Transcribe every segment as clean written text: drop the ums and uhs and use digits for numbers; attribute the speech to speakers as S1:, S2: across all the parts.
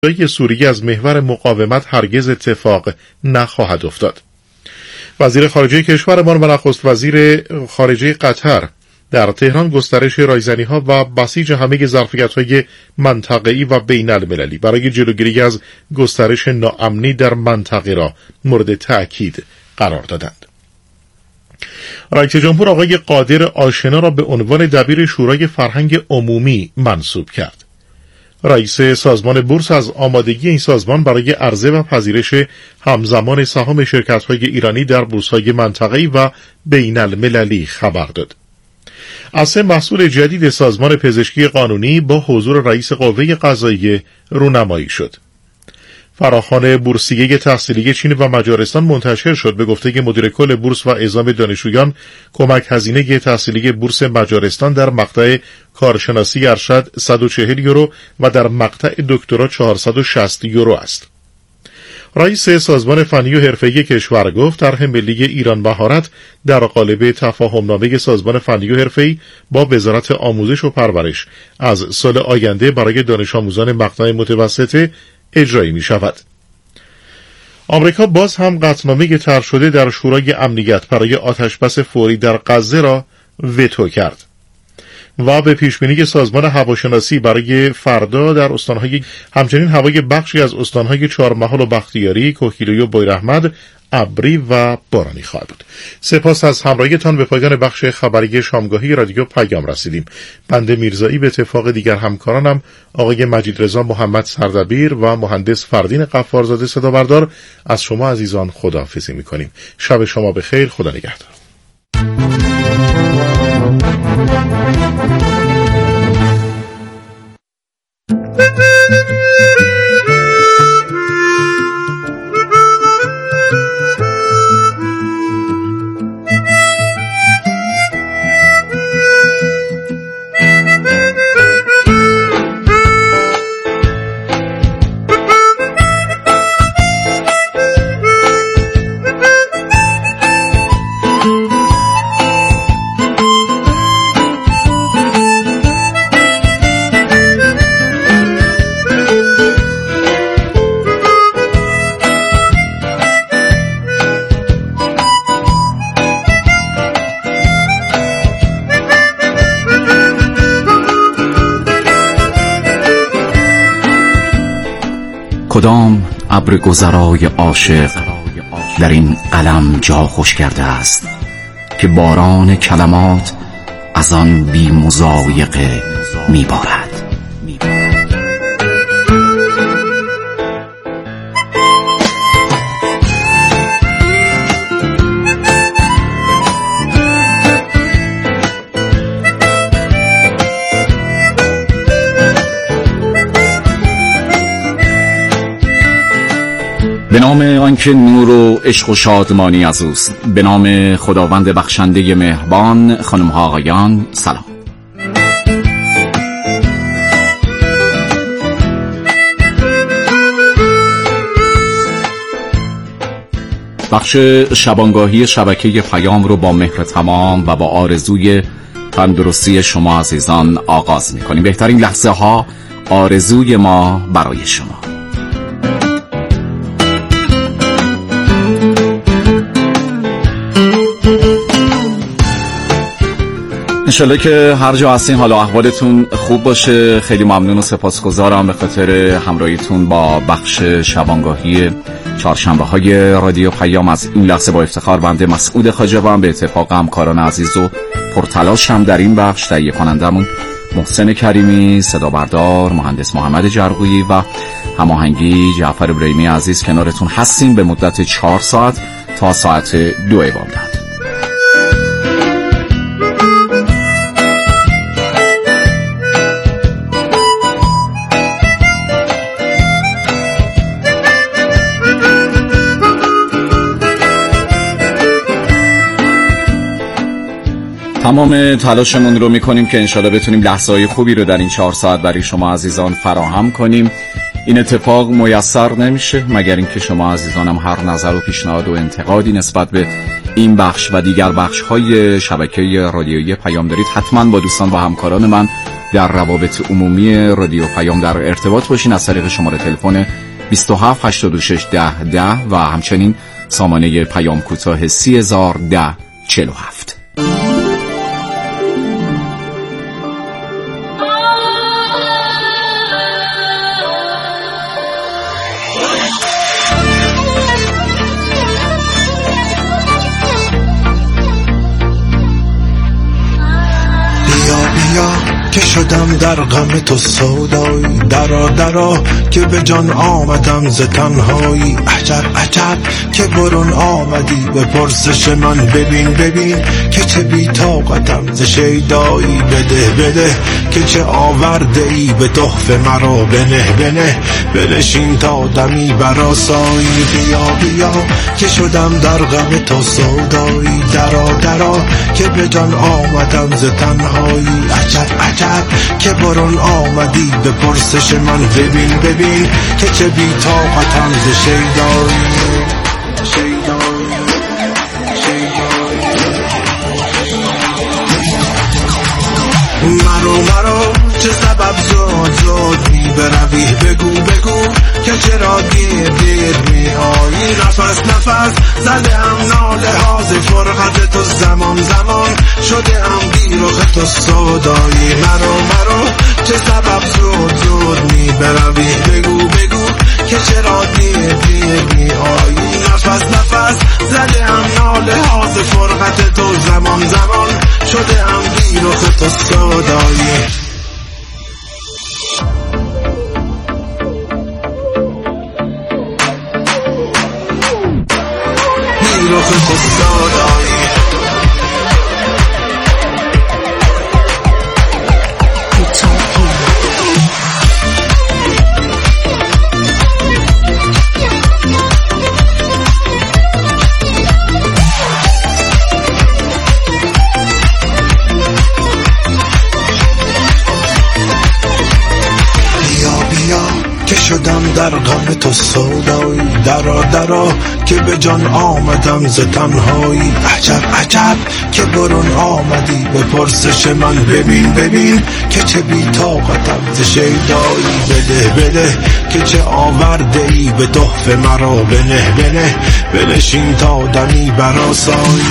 S1: سوریه از محور مقاومت هرگز اتفاق نخواهد افتاد. وزیر خارجه کشورمان و نخست وزیر خارجه قطر در تهران گسترش رایزنی‌ها و بسیج همه ظرفیت‌های منطقه‌ای و بین‌المللی برای جلوگیری از گسترش ناامنی در منطقه را مورد تأکید قرار دادند. رئیس جمهور آقای قادر آشنا را به عنوان دبیر شورای فرهنگ عمومی منصوب کرد. رئیس سازمان بورس از آمادگی این سازمان برای عرضه و پذیرش همزمان سهام شرکت‌های ایرانی در بورس‌های منطقه‌ای و بین‌المللی خبر داد. از محصول جدید سازمان پزشکی قانونی با حضور رئیس قوه قضاییه رونمایی شد. فراخوان بورسیه تحصیلی چین و مجارستان منتشر شد. به گفته مدیر کل بورس و اعزام دانشجویان، کمک هزینه تحصیلی بورس مجارستان در مقطع کارشناسی ارشد 140 یورو و در مقطع دکترا 460 یورو است. رئیس سازمان فنی و حرفه‌ای کشور گفت طرح ملی ایران مهارت در قالب تفاهمنامه سازمان فنی و حرفه‌ای با وزارت آموزش و پرورش از سال آینده برای دانش آموزان مقطع متوسطه اجرایی می شود. آمریکا باز هم قطعنامه طرح شده در شورای امنیت برای آتشبس فوری در غزه را وتو کرد و به پیشبینی سازمان هواشناسی برای فردا در استانهای همچنین هوای بخشی از استانهای چهارمحال و بختیاری، کوهگیلویی و بویراحمد ابری و بارانی خواهد بود. سپاس از همراهیتان. به پایان بخش خبری شامگاهی رادیو پیام رسیدیم. بنده میرزایی به اتفاق دیگر همکارانم آقای مجید رضا محمد سردبیر و مهندس فردین غفارزاده صدا بردار از شما عزیزان خداحافظی می‌کنیم. شب شما بخیر. خدا نگهدار.
S2: کدام ابر گذرای عاشق در این قلم جا خوش کرده است که باران کلمات از آن بی مضایقه میبارد. به نام آنکه نور و عشق و شادمانی از اوست، به نام خداوند بخشنده مهربان. خانم‌ها آقایان سلام. بخش شبانگاهی شبکه پیام رو با مهر تمام و با آرزوی تندرستی شما عزیزان آغاز می‌کنیم. بهترین لحظه ها آرزوی ما برای شما. انشالله که هر جا هستین حال و احوالتون خوب باشه. خیلی ممنون و سپاسگزارم به خاطر همراهیتون با بخش شبانگاهی چهارشنبه های رادیو پیام. از این لحظه با افتخار بنده مسعود خاجوام به اتفاق همکاران عزیز و پرتلاشم در این بخش، تهیه کنندمون محسن کریمی، صدا بردار مهندس محمد جرقویی و هماهنگی جعفر ابراهیمی عزیز کنارتون هستیم به مدت 4 ساعت تا ساعت 2 بامداد. تمام تلاشمون رو میکنیم که انشالله بتونیم لحظه‌های خوبی رو در این 4 ساعت برای شما عزیزان فراهم کنیم. این اتفاق میسر نمیشه مگر اینکه شما عزیزانم هر نظر و پیشنهاد و انتقادی نسبت به این بخش و دیگر بخش‌های شبکه رادیویی پیام دارید، حتما با دوستان و همکاران من در روابط عمومی رادیو پیام در ارتباط باشین از طریق شماره تلفن 27 86 10 10 و همچنین سامانه پیام کوتاه 3010 47.
S3: که شدم در غم تو سودایی، درا درا که به جان آمدم ز تنهایی. عجب عجب که برون آمدی به پرسش من، ببین ببین که چه بی طاقتم ز شیدایی. بده بده که چه آورده ای به تحفه مرا، بنه بنه بنشین تا دمی برآسایی. بیا بیا که شدم در غم تو سودایی، درا درا که به جان آمدم ز تنهایی. عجب عجب که برون آمدی به پرسش من، ببین ببین که چه بی طاقتم ز شیدایی. مرو چه سبب زود می بروی، بگو بگو که چرا دیر می آیی. نفس زده هم ناله ها ز فرقت تو، زمان شده هم بیرخ تو سودایی. مرو چه سبب زود می بروی، بگو بگو که چرا دیر می آیی. نفس زده هم ناله ها ز فرقت تو، زمان شده هم بیرخ تو سودایی. بیرخ تو سودایی. شدم در غم تو سودایی، درا درا که به جان آمدم ز تنهایی. عجب عجب که برون آمدی به پرسش من، ببین ببین که چه بی طاقتم ز شیدایی. بده بده که چه آورده ای به تحفه مرا، بنه بنه بنشین تا دمی برآسایی.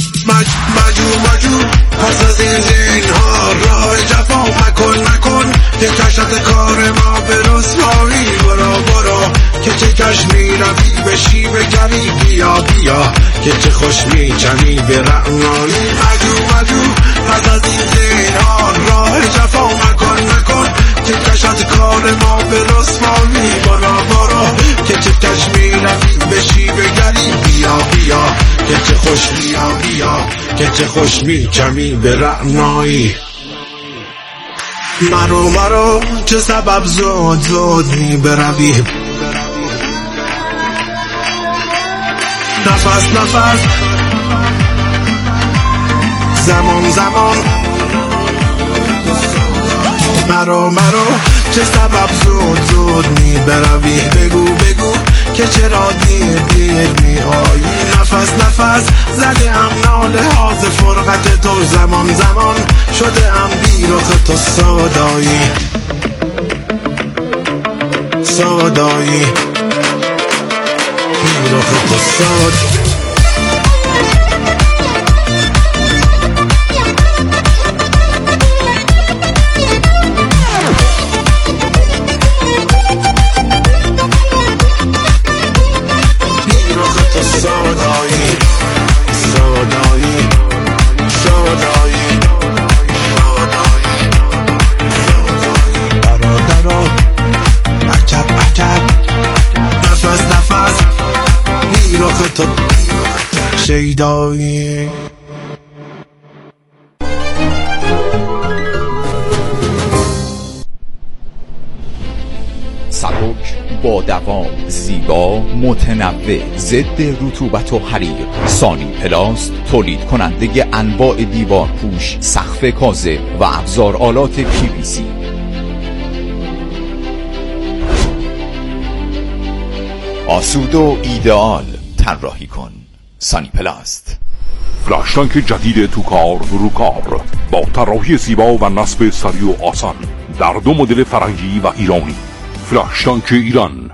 S3: مجو پس از این زینها راه جفا مکن که کشت کار ما به رسوایی. برو که چه کش می روی به شیب گری، بیا که چه خوش می چمی به رعنایی. مجو پس از این زینها راه جفا مکن که کشت کار ما به رسوایی. برو که چه کش می روی به شیب گری، بیا که چه خوش بیا که چه خوش می چمی به رعنایی. مرو چه سبب زود می بروی، نفس زمان مرو چه سبب زود می بروی، بگو که چرا دیر می آیی. نفس زده هم ناله ها ز فرقت تو، زمان شده هم بیرخ تو سودایی. بیرخ تو سودایی. تو شیدایی.
S4: سبک با دوام، زیبا، متنوع، ضد رطوبت و حریر. سانی پلاست تولید کننده انواع دیوار پوش، سقف کاذب و ابزار آلات PVC. آسود و ایدئال طراحی کن. سانی پلاست.
S5: فلاش تانک جدید تو کار رو کار با طراحی زیبا و نصب سریع و آسان در 2 مدل فرنگی و ایرانی. فلاش تانک ایران،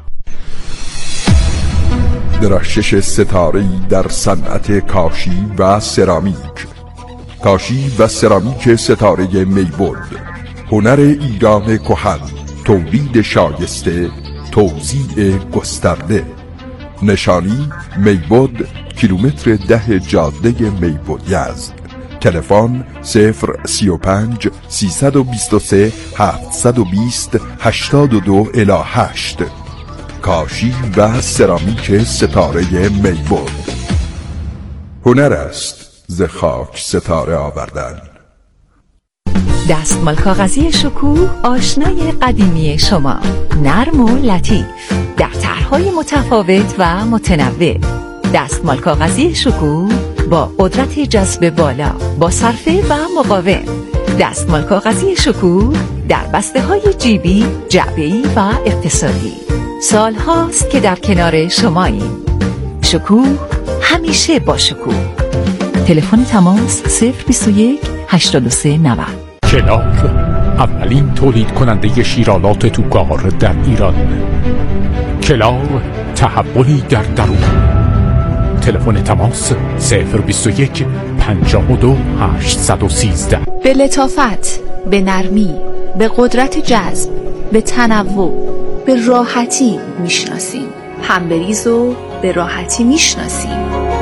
S6: درخشش ستاره‌ای در صنعت کاشی و سرامیک. کاشی و سرامیک ستاره میبود، هنر ایران کهن، تولید شایسته، توزیع گسترده. نشانی میبود، کیلومتر 10 جاده میبود یزد. تلفن 035 323 720 82 الی 8. کاشی و سرامیک ستاره میبود، هنر است ز خاک ستاره آوردن.
S7: دستمال کاغذی شکوه آشنای قدیمی شما، نرم و لطیف در طرح‌های متفاوت و متنوع. دستمال کاغذی شکوه با قدرت جذب بالا، با صرفه و مقاوم. دستمال کاغذی شکوه در بسته‌های جیبی، جعبه‌ای و اقتصادی. سال هاست که در کنار شماییم. شکوه، همیشه با شکوه. تلفن تماس 021 83 90.
S8: کلاغ، اولین تولید کننده شیرالات توکار در ایران. کلاغ، تحولی در درون. تلفن تماس 021 52 813.
S9: به لطافت، به نرمی، به قدرت جذب، به تنوع، به راحتی میشناسیم. همبریز و به راحتی میشناسیم.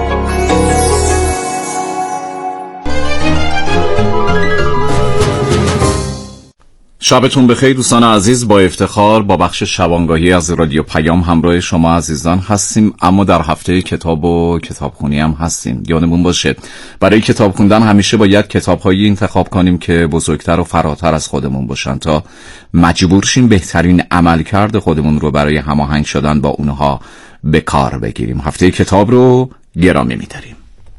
S2: شبتون بخیر دوستان عزیز. با افتخار با بخش شبانگاهی از رادیو پیام همراه شما عزیزان هستیم، اما در هفته کتاب و کتابخونی هم هستیم. یادمون باشه برای کتاب خوندن همیشه باید کتاب‌هایی انتخاب کنیم که بزرگتر و فراتر از خودمون باشن تا مجبور شیم بهترین عملکرد خودمون رو برای هماهنگ شدن با اونها به کار بگیریم. هفته کتاب رو گرامی می‌داریم.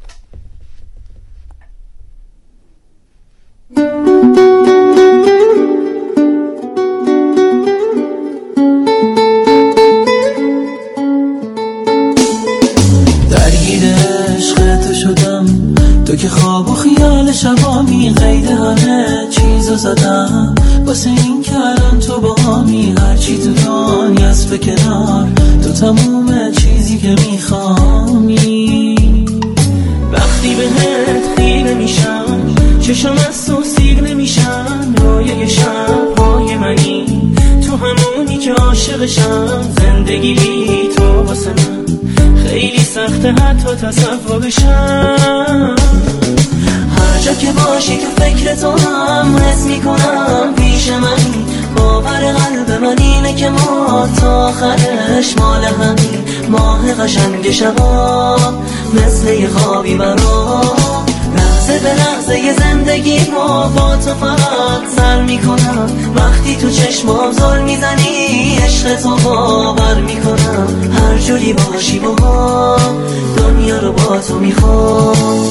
S10: تو که خواب و خیال شبامی، قید همه چیزو زدم واسه این که الان تو باهامی. هرچی تو دنیاست به کنار، تو تموم چیزی که میخوامی. وقتی بهت خیره میشم، چشم از تو سیر نمیشن. رویای شبهای منی، تو همونی که عاشقشم. زندگی بی تو واسه من خیلی سخته حتی تصورشم. هر جا که باشی تو فکر تو هم حس میکنم پیش منی. باور قلب من اینه که ما تا آخرش مال همین. ماه قشنگ شبا مثل یه خوابی برام، لحظه به لحظه یه زندگی ما با تو فقط سر میکنم. وقتی تو چشمام زل میزنی عشق تو باور میکنم. هر جوری باشی با ما دنیا رو با تو میخوام.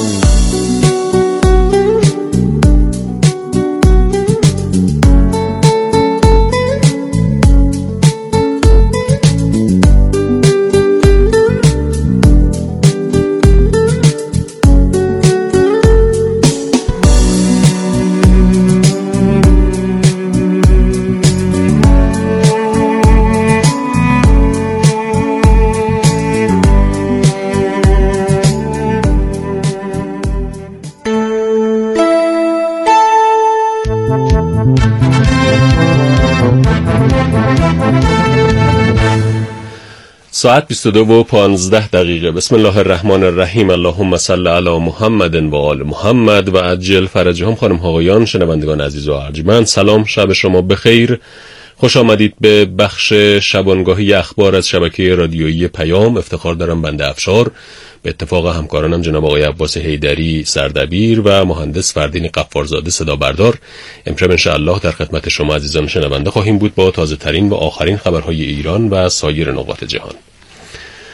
S11: ساعت 22:15. بسم الله الرحمن الرحیم. اللهم صل علی محمد و آل محمد و عجل فرجهم. خانم ها آقایان، شنوندگان عزیز و ارجمند، سلام، شب شما بخیر. خوش آمدید به بخش شبانگاهی اخبار از شبکه رادیویی پیام. افتخار دارم بنده افشار به اتفاق همکارانم جناب آقای عباس حیدری سردبیر و مهندس فردین قفارزاده صدا بردار، امشب انشاءالله در خدمت شما عزیزان شنونده خواهیم بود با تازه ترین و آخرین خبرهای ایران و سایر نقاط جهان.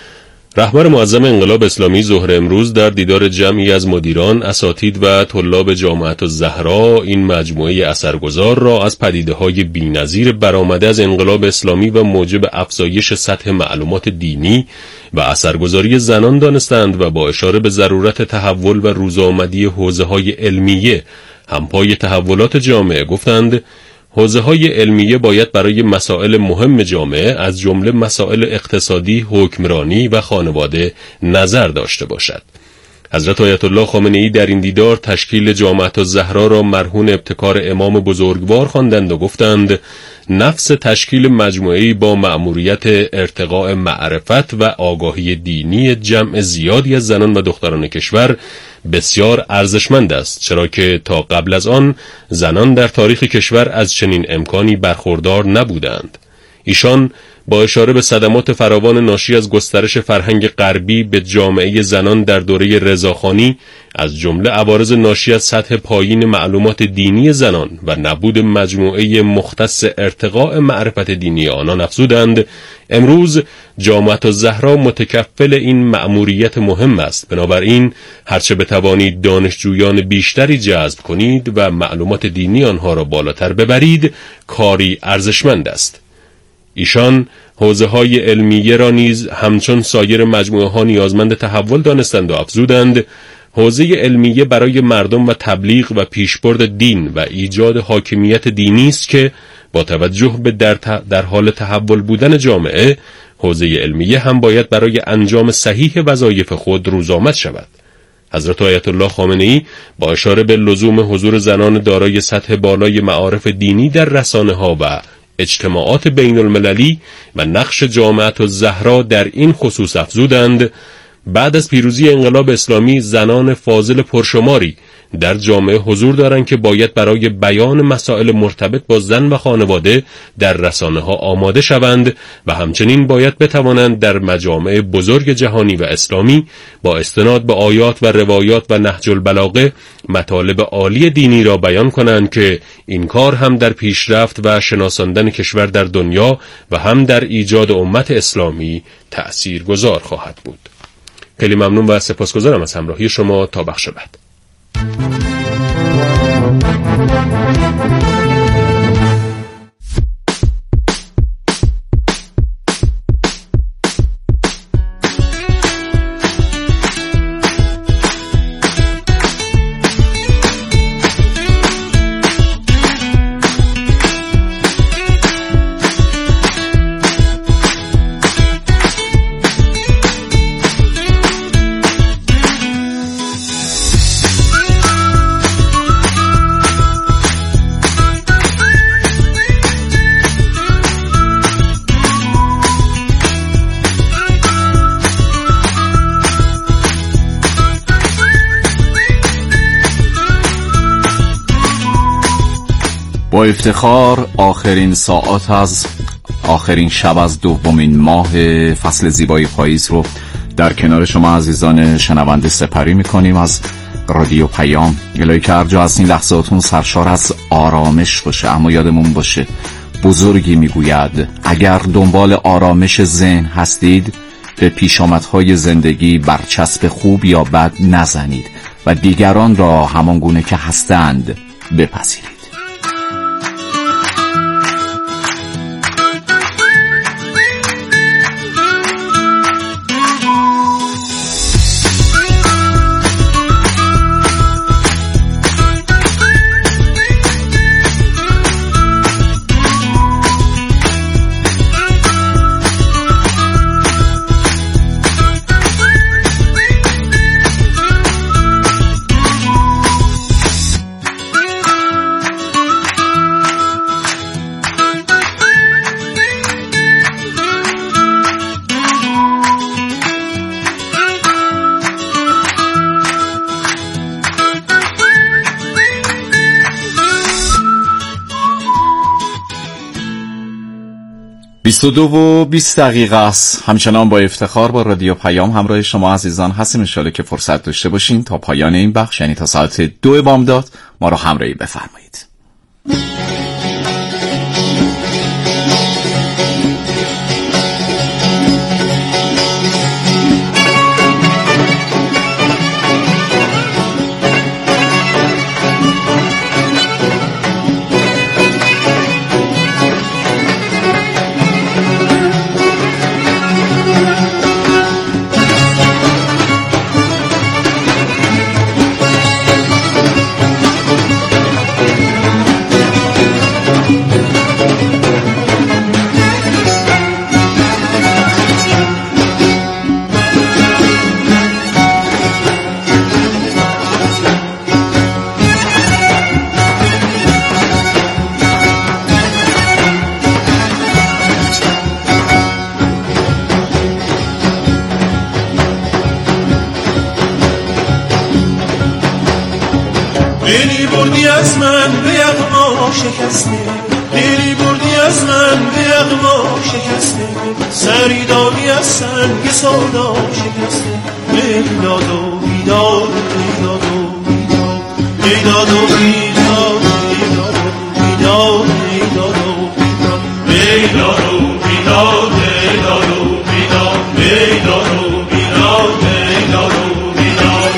S11: رهبر معظم انقلاب اسلامی ظهر امروز در دیدار جمعی از مدیران، اساتید و طلاب جامعه الزهرا این مجموعه اثرگذار را از پدیده‌های بی‌نظیر برآمده از انقلاب اسلامی و موجب افزایش سطح معلومات دینی و اثرگذاری زنان دانستند و با اشاره به ضرورت تحول و روزآمدی حوزه‌های علمیه همپای تحولات جامعه گفتند حوزه‌های علمیه باید برای مسائل مهم جامعه از جمله مسائل اقتصادی، حکمرانی و خانواده نظر داشته باشد. حضرت آیت الله خامنه‌ای در این دیدار تشکیل جامعه الزهرا را مرهون ابتکار امام بزرگوار خواندند و گفتند نفس تشکیل مجموعه‌ای با مأموریت ارتقاء معرفت و آگاهی دینی جمع زیادی از زنان و دختران کشور بسیار ارزشمند است، چرا که تا قبل از آن زنان در تاریخ کشور از چنین امکانی برخوردار نبودند. ایشان با اشاره به صدمات فراوان ناشی از گسترش فرهنگ غربی به جامعه زنان در دوره رضاخانی از جمله عوارض ناشی از سطح پایین معلومات دینی زنان و نبود مجموعه مختص ارتقاء معرفت دینی آنان افزودند امروز جامعه الزهرا متکفل این مأموریت مهم است، بنابراین هرچه بتوانید دانشجویان بیشتری جذب کنید و معلومات دینی آنها را بالاتر ببرید کاری ارزشمند است. ایشان حوزه‌های علمیه را نیز همچون سایر مجموعه‌ها نیازمند تحول دانستند و افزودند حوزه علمیه برای مردم و تبلیغ و پیشبرد دین و ایجاد حاکمیت دینی است که با توجه به در حال تحول بودن جامعه حوزه علمیه هم باید برای انجام صحیح وظایف خود روزآمد شود. حضرت آیت الله خامنه‌ای با اشاره به لزوم حضور زنان دارای سطح بالای معارف دینی در رسانه‌ها و اجتماعات بین المللی و نقش جامعه الزهرا در این خصوص افزودند بعد از پیروزی انقلاب اسلامی زنان فاضل پرشماری در جامعه حضور دارند که باید برای بیان مسائل مرتبط با زن و خانواده در رسانه‌ها آماده شوند و همچنین باید بتوانند در مجامع بزرگ جهانی و اسلامی با استناد به آیات و روایات و نهج البلاغه مطالب عالی دینی را بیان کنند که این کار هم در پیشرفت و شناساندن کشور در دنیا و هم در ایجاد امت اسلامی تأثیرگذار خواهد بود. خیلی ممنون و سپاسگزارم از همراهی شما تا بخش بعد.
S2: با افتخار آخرین شب از دومین ماه فصل زیبای پاییز رو در کنار شما عزیزان شنونده سپری میکنیم از رادیو پیام. الهی که هر جا هستین لحظاتون سرشار از آرامش باشه، اما یادمون باشه بزرگی میگوید اگر دنبال آرامش ذهن هستید به پیشامدهای زندگی برچسب خوب یا بد نزنید و دیگران را همان گونه که هستند بپذیرید. دو و 20 دقیقه است. همچنان با افتخار با رادیو پیام همراه شما عزیزان هستیم. انشالله که فرصت داشته باشین تا پایان این بخش، یعنی تا ساعت 2 بامداد ما رو همراهی بفرمایید.
S3: دلی بردی از من به یغما شکسته، دلی بردی از من به یغما شکسته، سری دادی از سنگ سودا شکسته. بیداد و بیداد، بیداد و بیداد، بیداد و بیداد، بیداد و بیداد، بیداد و بیداد، بیداد و بیداد، بیداد و بیداد، بیداد و بیداد، بیداد و بیداد.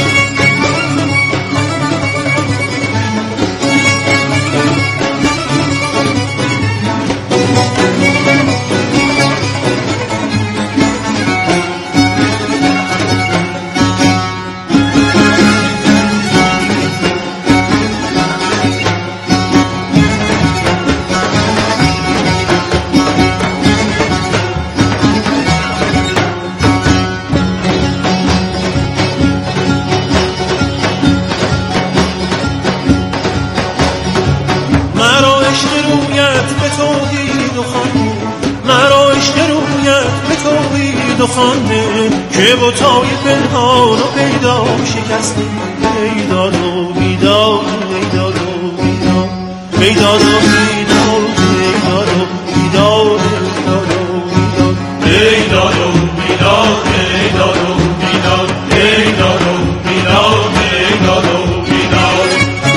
S3: خانده که بوتای پنهان و پیدا شکسته. بیداد و بیداد، بیداد و بیداد، بیداد و بیداد، بیداد و بیداد، بیداد و بیداد، بیداد و بیداد، بیداد و بیداد، بیداد و بیداد.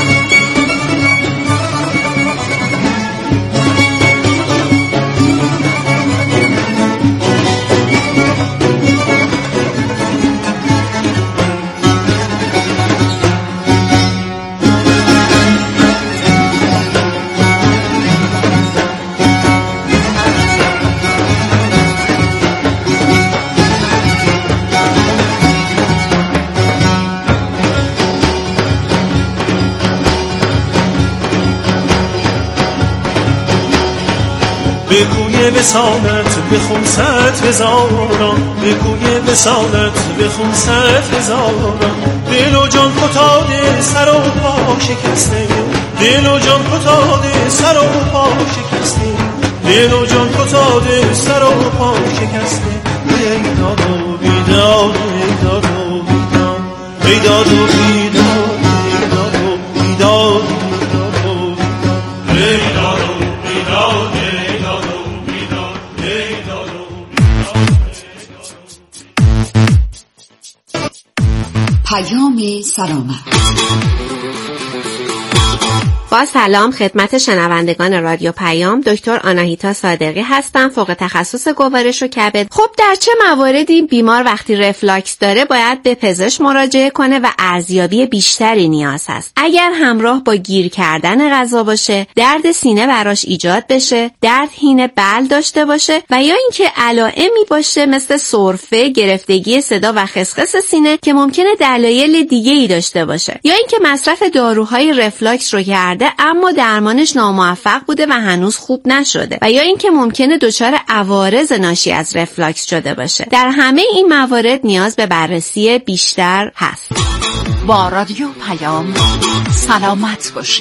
S3: به کوی وصالت بخون صد هزاران، به کوی وصالت بخون صد هزاران. دل و جان فتاده سر و پا شکسته، دل و جان فتاده سر و پا شکسته، دل و جان فتاده سر و پا شکسته. بیداد و بیداد، بیداد و بیداد، بیداد و بیداد، بیداد و بیداد، بیداد و بیداد، بیداد و
S7: پیام سلامت.
S12: با سلام خدمت شنوندگان رادیو پیام، دکتر آناهیتا صادقی هستم، فوق تخصص گوارش و کبد. خب در چه مواردی بیمار وقتی رفلاکس داره باید به پزشک مراجعه کنه و ارزیابی بیشتری نیاز هست؟ اگر همراه با گیر کردن غذا باشه، درد سینه براش ایجاد بشه، درد حین بلع داشته باشه و یا اینکه علائمی باشه مثل سرفه، گرفتگی صدا و خسخس سینه که ممکنه دلایل دیگه‌ای داشته باشه، یا اینکه مصرف داروهای رفلاکس رو کرده اما درمانش ناموفق بوده و هنوز خوب نشده، و یا اینکه ممکنه دچار عوارض ناشی از رفلاکس شده باشه. در همه این موارد نیاز به بررسی بیشتر هست.
S7: با رادیو پیام سلامت باشید.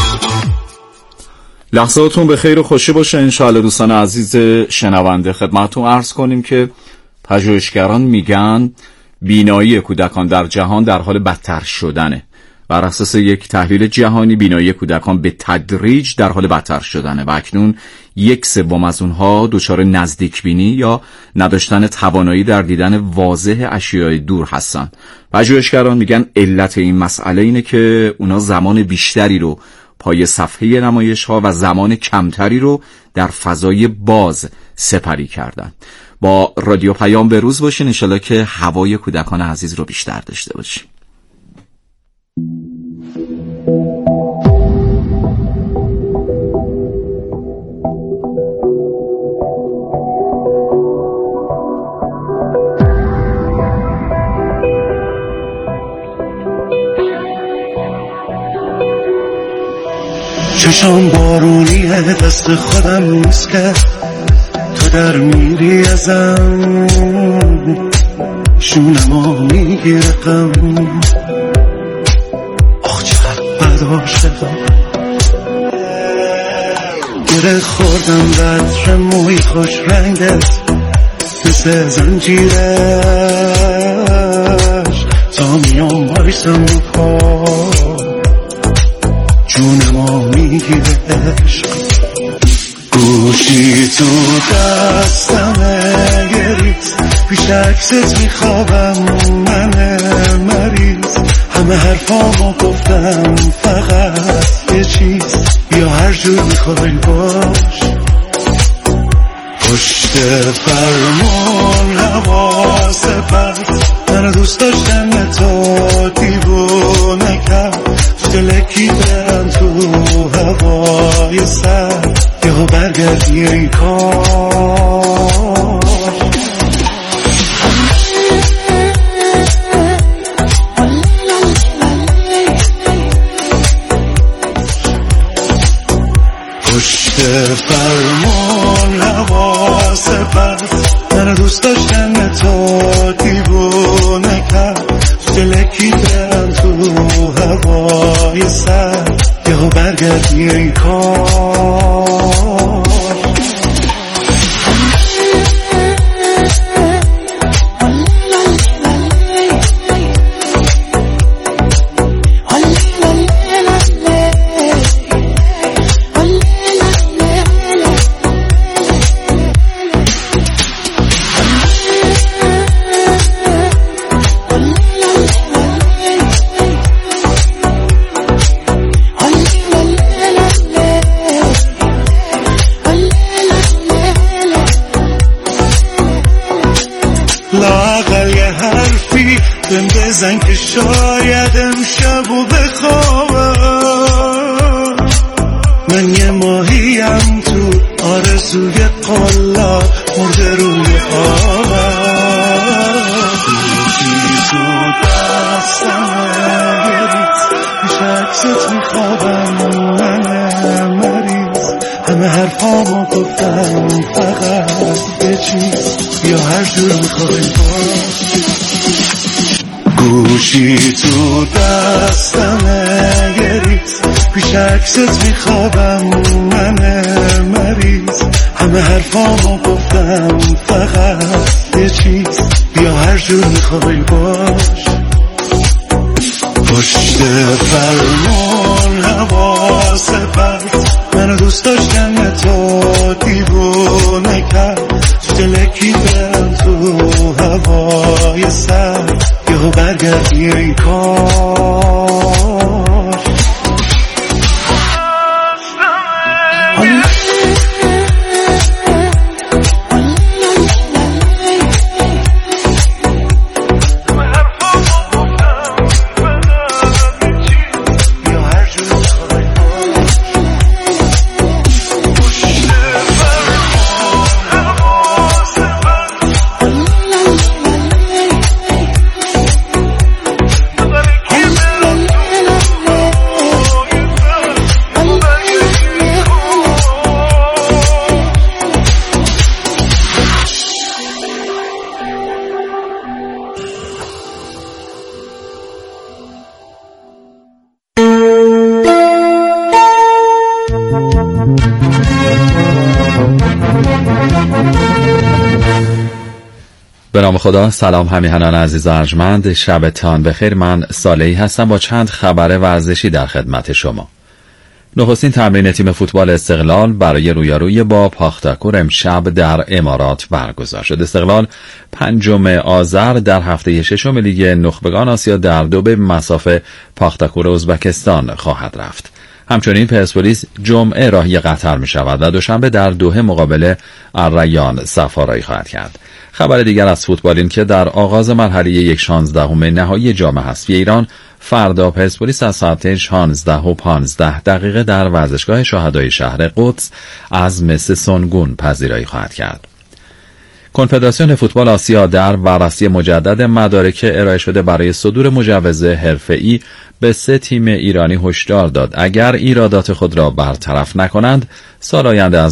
S2: لحظاتون به خیر و خوشی باشه انشاءالله. دوستان عزیز شنونده، خدمتتون عرض کنیم که پژوهشگران میگن بینایی کودکان در جهان در حال بدتر شدنه. بر اساس یک تحلیل جهانی بینایی کودکان به تدریج در حال بدتر شدنه و اکنون 1/3 از اونها دچار نزدیک بینی یا نداشتن توانایی در دیدن واضح اشیاء دور هستن. پژوهشگران میگن علت این مسئله اینه که اونا زمان بیشتری رو پای صفحه نمایش‌ها و زمان کمتری رو در فضای باز سپری کردن. با رادیو پیام به روز باشین انشالله که هوای کودکان عزیز رو بیشتر داشته باشیم.
S3: چشام بارونیه دست خودم نیست که تو در میری ازم، شونمو میگیره غم، آخ چقدر بد عاشقم، گره خوردم به عطر موی خوش رنگت مثل زنجیرش، تا میام بایستم رو پا میگیره عشق. گوشی تو دستمه گریز، پیش عکست میخوابم من مریض. همه حرفامو گفتم فقط یه چیز، بیا هر جور میخوای باش. پشت فرمون حواس پرد، منو دوست داشتن تو دیوونه کرد. دلکی برم تو هوای سر، یهو برگردی این کار. پشت فرمون حواس پرد، منو دوست داشتن تو دیوونه کرد. دلکی برم تو هوای سر، یهو برگردی این کار. لااقل یه حرفی بهم بزن که شاید امشبو بخوابم. من یه ماهیم تو آرزوی قلا، مرده روی آبم. گوشی تو دستمه گریز، پیش عکست میخوابم من مریض. همه حرفامو گفتم فقط یه چیز، بیا هر جور میخوای باش. گوشی تو دستمه گریز، پیش عکست میخوابم من مریض. همه حرفامو گفتم فقط یه چیز، بیا هر جور میخوای باش. پشت فرمون حواس پرد، منو دوست داشتن تو دیوونه کرد. دلکی برم تو هوای سر، یهو برگردی این کار.
S2: به نام خدا. سلام همیهنان عزیز و ارجمند، شبتان بخیر. من صالحی هستم با چند خبر ورزشی در خدمت شما. نخستین تمرین تیم فوتبال استقلال برای رویارویی با پاختاکور امشب در امارات برگزار شد. استقلال 5 آذر در هفته ششم لیگ نخبگان آسیا در دوبه مساف پاختاکور ازبکستان خواهد رفت. همچنین پرسپولیس جمعه راهی قطر می شود و دوشنبه در دوحه مقابل الریان صفارایی خواهد کرد. خبر دیگر از فوتبال این که در آغاز مرحله 1/16 نهایی جام حذفی ایران فردا پرسپولیس از ساعت 16:15 در ورزشگاه شهدای شهر قدس از مس سونگون پذیرایی خواهد کرد. کنفدراسیون فوتبال آسیا در بررسی مجدد مدارک ارائه شده برای صدور مجوز حرفه‌ای به 3 تیم ایرانی هشدار داد اگر ایرادات خود را برطرف نکنند سال آینده از